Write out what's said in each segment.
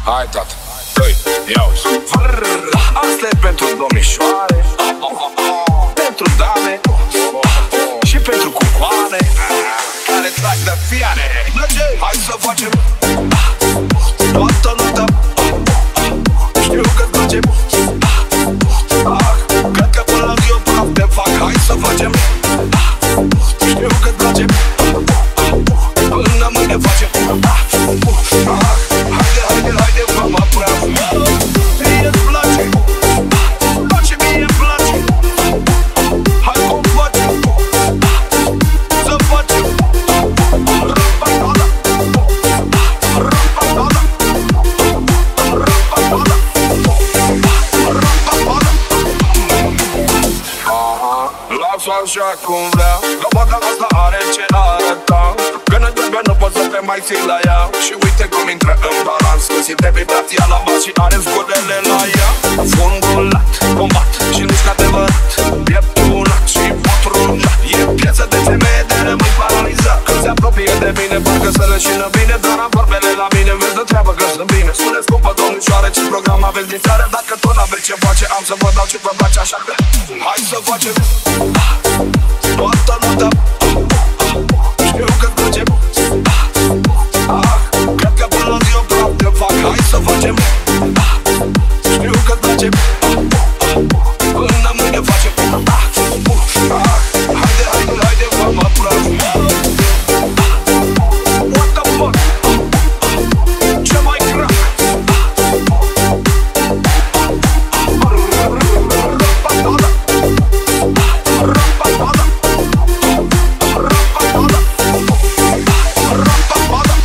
Hai, tată. Doi, iau-ți. Asta e pentru domnișoare, pentru dame și pentru cucoane care trag de fiare. Hai să facem toată noaptea. Știu că-ți place. Cred că până la zi eu praf te fac. Hai să facem. Știu că-ți place. Până mâine facem. Haide, haide, mama praf. Mie-ți place. Și mie-mi place. Hai cum facem. Să facem. Răpatada. Răpatada. Răpatada. Răpatada. Lasă așa cum vrea. Robota asta are ce arăta. Că ne trebuie, nu pot să te mai ții la ea. Și uite cum intră în balans. Cu simte vibrația la bas și are zgodele la ea. Fundul lat, combat și nu-și adevărat. Pieptunat și potrunat. E piesă de femeie de rămâi paralizat. Când se apropie de mine, parcă să leșină bine. Dar am vorbele la mine, vezi de treabă că sunt bine. Spune-ți cumpă domnișoare ce program aveți din seară. Dacă tot n-aveți ce face, am să vă dau ce vă place. Așa că hai să facem toată noaptea. Știu că-ți place. Cred că până la zi eu praf te fac. Hai să facem. Știu că-ți place. Până mâine facem. Haide, haide, haide, mama praf. What the fuck? Ce mai crack? Răpatada. Răpatada. Răpatada. Răpatada.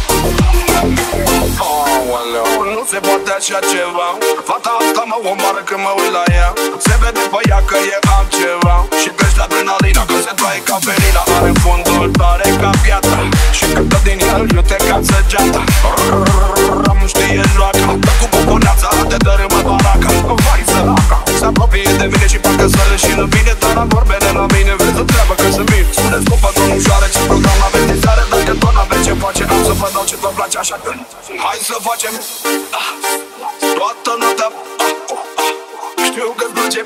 Nu se poate așa ceva. Fata asta mă omoară când mă uit la ea. Se vede pe ea că e altceva. Și crește adrenalina când se taie ca felina. Are fundul tare ca piatra. Și când dă din el iute ca săgeata. Nu știe joaca. Dă cu poponeața, te dărâmă baraca. Vai săraca. Se apropie de mine și parcă să leșină bine. Dar am vorbele la mine, vezi de treabă că sunt bine. Spuneți cumpă domnișoare ce program aveți din seară. Dacă tot n-aveți ce face, am să vă dau ce vă place. Așa că hai să facem toată noaptea. Știu că-ți place.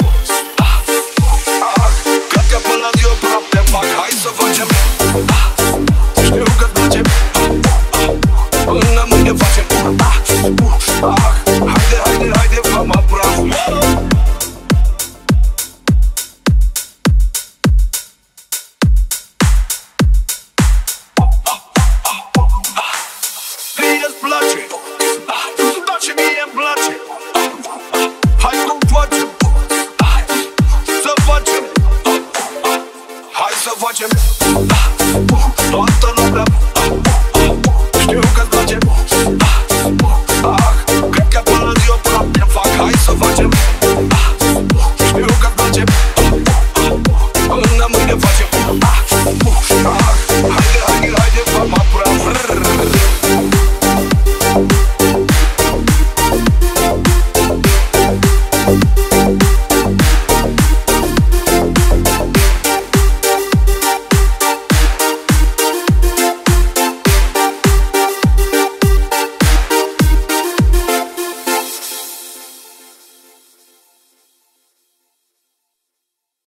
Cred că până la zi eu praf te fac. Hai să facem. Știu că-ți place. Până mâine facem.